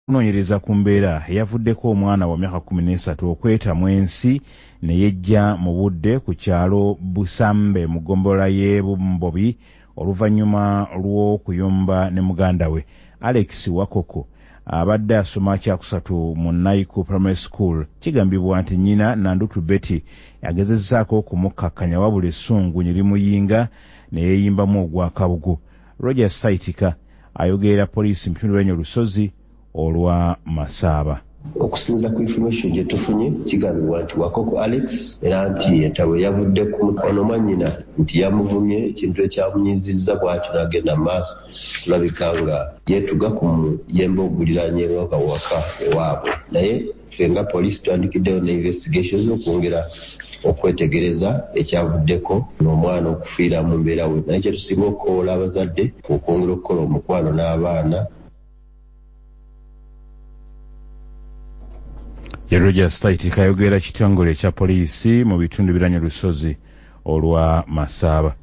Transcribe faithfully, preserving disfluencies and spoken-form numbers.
kunoonyereza ku mbeera eyavuddeko omwana wa myaka kumi n'esatu okwetamu ensi ne yejja mu budde ku kyalo Busambe mu ggombolola y'e Bumbobi oluvannyuma lw'okuyomba ne muganda we Alex Wakoko abadde asoma kyakusatu mu Naiku Primary School. Kigambibwa nti nnyina Nandutu Betty yagezezzaako okumukkakkanya wabula essungu ne limuyinga ne yeeyimbamu ogwa kabugu. Roger Saitika ayogerera poliisi mu bitundu by'enyo Lusozi olwa Masaba. Okusinza ku information gye tufunye kigambibwa nti Wakoko Alex era nti entawe yavudde ku mukwano mwannyina nti yamuvumye ekintu ekyamunyizizza bw'atyo n'agenda mu maaso kulabika nga yeetuga ku muyembe oguliraanye waka ewaabwe. Naye ffe nga poliisi twandikiddeyo ne investigations okwongera okwetegereza ekyavuddeko n'omwana okufiira mu mbeera we. Naye kye tusinga okukoola abazadde okwongera okukola omukwano n'abaana. Roger Saitika ayogera kitongole kya poliisi mu bitundu biranye Lusozi olwa Masaba.